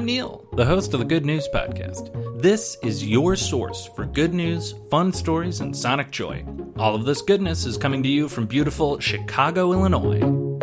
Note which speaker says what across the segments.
Speaker 1: Neil, the host of the Good News Podcast. This is your source for good news, fun stories, and sonic joy. All of this goodness is coming to you from beautiful Chicago, Illinois.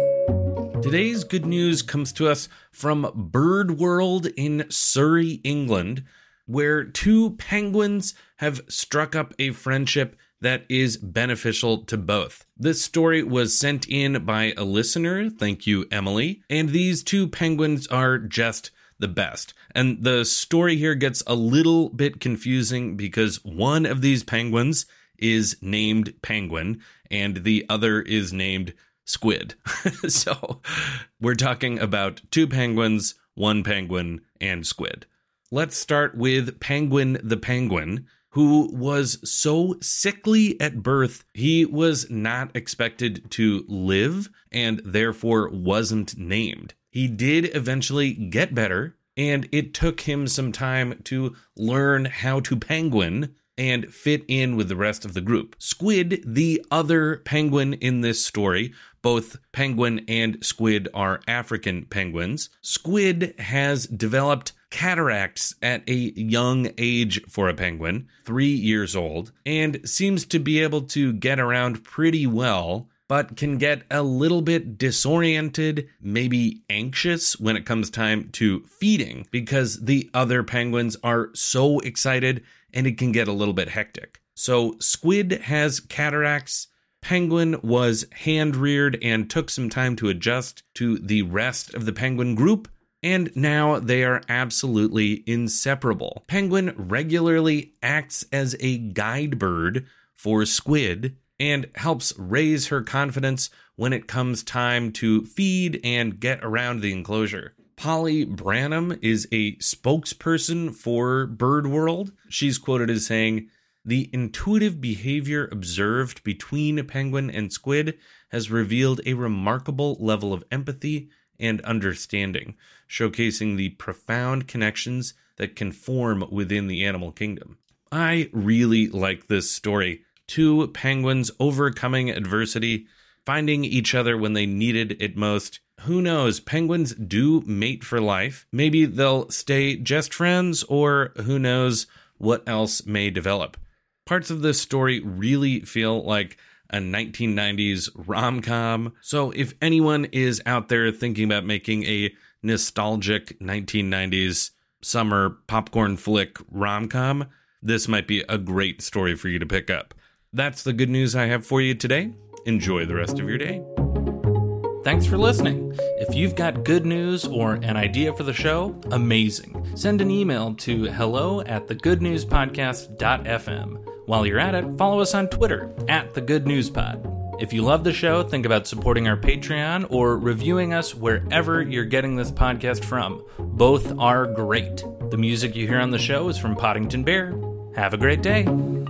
Speaker 1: Today's good news comes to us from Bird World in Surrey, England, where two penguins have struck up a friendship that is beneficial to both. This story was sent in by a listener, thank you, Emily, and these two penguins are just the best. And the story here gets a little bit confusing because one of these penguins is named Penguin and the other is named Squid. So we're talking about two penguins, one penguin, and Squid. Let's start with Penguin the penguin, who was so sickly at birth, he was not expected to live and therefore wasn't named. He did eventually get better, and it took him some time to learn how to penguin and fit in with the rest of the group. Squid, the other penguin in this story, both penguin and squid are African penguins. Squid has developed cataracts at a young age for a penguin, 3 years old, and seems to be able to get around pretty well, but can get a little bit disoriented, maybe anxious when it comes time to feeding because the other penguins are so excited and it can get a little bit hectic. So Squid has cataracts. Penguin was hand-reared and took some time to adjust to the rest of the penguin group, and now they are absolutely inseparable. Penguin regularly acts as a guide bird for Squid and helps raise her confidence when it comes time to feed and get around the enclosure. Polly Branham is a spokesperson for Bird World. She's quoted as saying, "The intuitive behavior observed between Penguin and Squid has revealed a remarkable level of empathy and understanding, showcasing the profound connections that can form within the animal kingdom." I really like this story. Two penguins overcoming adversity, finding each other when they needed it most. Who knows? Penguins do mate for life. Maybe they'll stay just friends, or who knows what else may develop. Parts of this story really feel like a 1990s rom-com. So if anyone is out there thinking about making a nostalgic 1990s summer popcorn flick rom-com, this might be a great story for you to pick up. That's the good news I have for you today. Enjoy the rest of your day. Thanks for listening. If you've got good news or an idea for the show, amazing. Send an email to hello@thegoodnewspodcast.fm. While you're at it, follow us on Twitter @thegoodnewspod. If you love the show, think about supporting our Patreon or reviewing us wherever you're getting this podcast from. Both are great. The music you hear on the show is from Poddington Bear. Have a great day.